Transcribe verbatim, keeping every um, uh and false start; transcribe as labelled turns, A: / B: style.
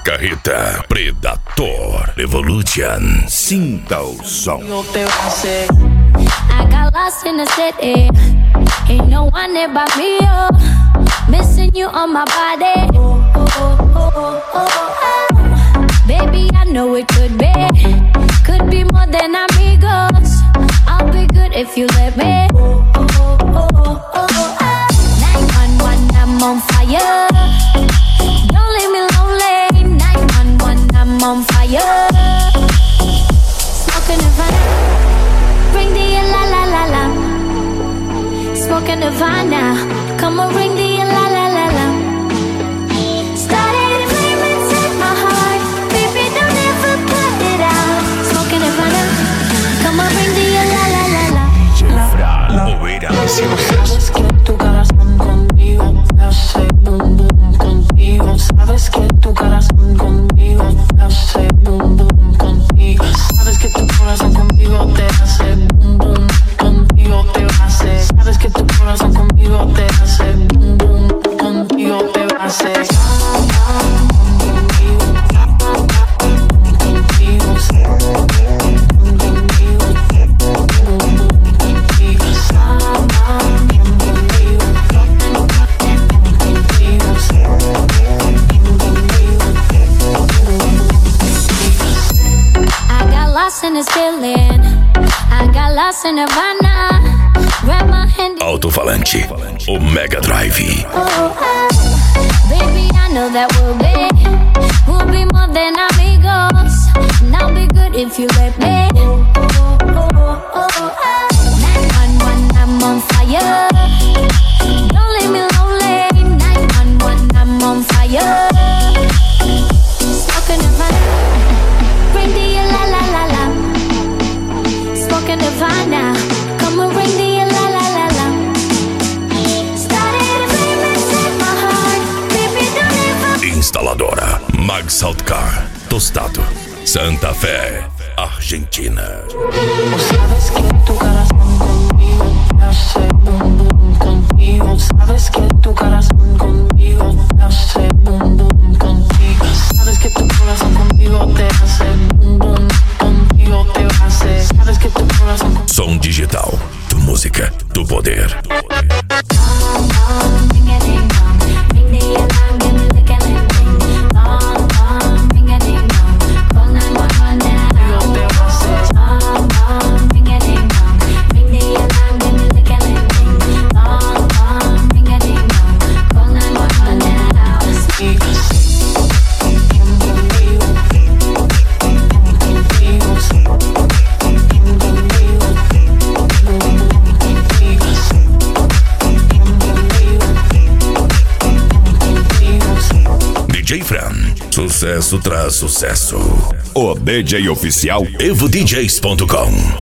A: Carreta Predator Evolution. Sinta o som.
B: I got lost in the city. Ain't no one there but me, oh. Missing you on my body. Oh, oh, oh, oh, oh, oh. Baby, I know it could be. Could be more than amigos. I'll be good if you let me. Oh, oh, oh, oh, oh, oh. nine one one, I'm on fire. Don't leave me lonely. nine one one, I'm on fire. Smoking Nirvana. Ring the la la la la. Smoking Nirvana. Come on, ring the la la la la. Started a flame inside my heart. Baby, don't ever put it out. Smoking Nirvana. Come on, ring the la la la la.
A: D J Fran, Oeira.
C: Sabes que tu corazón conmigo hace boom boom contigo. Sabes que tu corazón conmigo hace boom boom contigo. Sabes que tu corazón conmigo te hace boom boom contigo te hace. Sabes que tu corazón conmigo te hace boom boom contigo te hace.
B: In this feeling, I got lost in Nirvana. Grab my hand.
A: Alto-falante, o Mega Drive.
B: Oh, oh. Baby, I know that we'll be, we'll be more than amigos. And I'll be good if you let me. Oh, oh, oh, oh, oh. nine one one, I'm on fire. Don't leave me lonely. nine one one, I'm on fire. Smoking Nirvana. Bring the la la la la. Smoking Nirvana. Come and ring the la la la la. Started a flame inside my heart. Baby, don't ever.
A: Instaladora Mag Salt Car, Tostado, Santa Fé, Argentina.
C: Sabes que tu corazón conmigo hace boom boom contigo. Sabes que tu corazón conmigo hace boom boom contigo. Sabes que tu corazón conmigo te hace boom boom contigo te hace. Sabes que tu corazón conmigo.
A: Som digital, tu música, tu poder. D J Fran, sucesso tras sucesso. O D J oficial evo d js ponto com.